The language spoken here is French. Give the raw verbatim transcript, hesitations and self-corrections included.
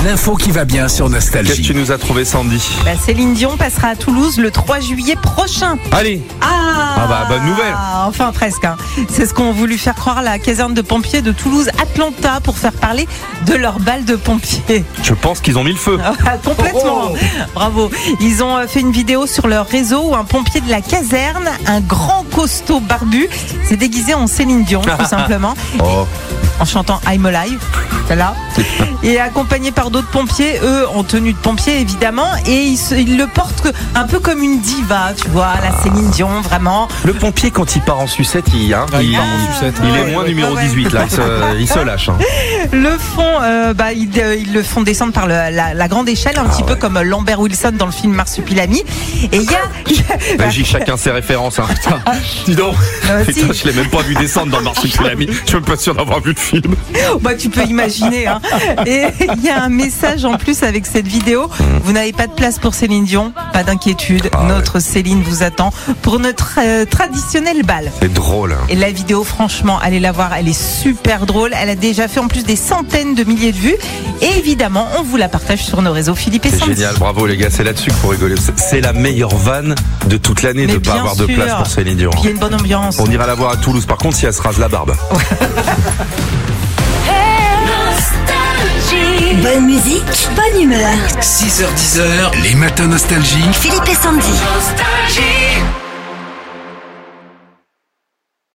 L'info qui va bien sur Nostalgie. Qu'est-ce que tu nous as trouvé, Sandy? Bah, Céline Dion passera à Toulouse le trois juillet prochain. Allez. Ah, ah bah bonne nouvelle. Enfin presque. Hein. C'est ce qu'ont voulu faire croire à la caserne de pompiers de Toulouse-Atlanta pour faire parler de leur balle de pompiers. Je pense qu'ils ont mis le feu. Complètement. Oh oh. Bravo. Ils ont fait une vidéo sur leur réseau où un pompier de la caserne, un grand costaud barbu, s'est déguisé en Céline Dion, tout simplement. Oh. En chantant I'm Alive, là, et accompagné par d'autres pompiers, eux en tenue de pompier évidemment, et ils, se, ils le portent un peu comme une diva, tu vois, la Céline Dion, vraiment. Le pompier quand il part en sucette, il, hein, ah, il, il, part en sucette, il ouais, est ouais, moins ouais, numéro ouais, dix-huit là, il se, il se lâche. Hein. Le font, euh, bah, ils, euh, ils le font descendre par le, la, la grande échelle, un ah, petit ouais. peu comme Lambert Wilson dans le film Marsupilami. Et il y a, bah, j'ai chacun ses références. Hein. Putain, dis donc, euh, putain, si. Je l'ai même pas vu descendre dans Marsupilami. Je suis même pas sûr d'avoir vu le film. Bah, tu peux imaginer. Hein. Et il y a un message en plus avec cette vidéo. Vous n'avez pas de place pour Céline Dion, pas d'inquiétude. Ah, notre ouais. Céline vous attend pour notre euh, traditionnel bal. C'est drôle. Hein. Et la vidéo, franchement, allez la voir, elle est super drôle. Elle a déjà fait en plus des centaines de milliers de vues. Et évidemment, on vous la partage sur nos réseaux. Philippe et Sandy. C'est génial, bravo les gars, c'est là-dessus qu'il faut rigoler. C'est la meilleure vanne de toute l'année. Mais de ne pas avoir sûr. de place pour Céline Dion. Il y a une bonne ambiance. On ira la voir à Toulouse, par contre, si elle se rase la barbe. Bonne musique, bonne humeur. six heures dix, les matins Nostalgie. Philippe et Sandy. Nostalgie.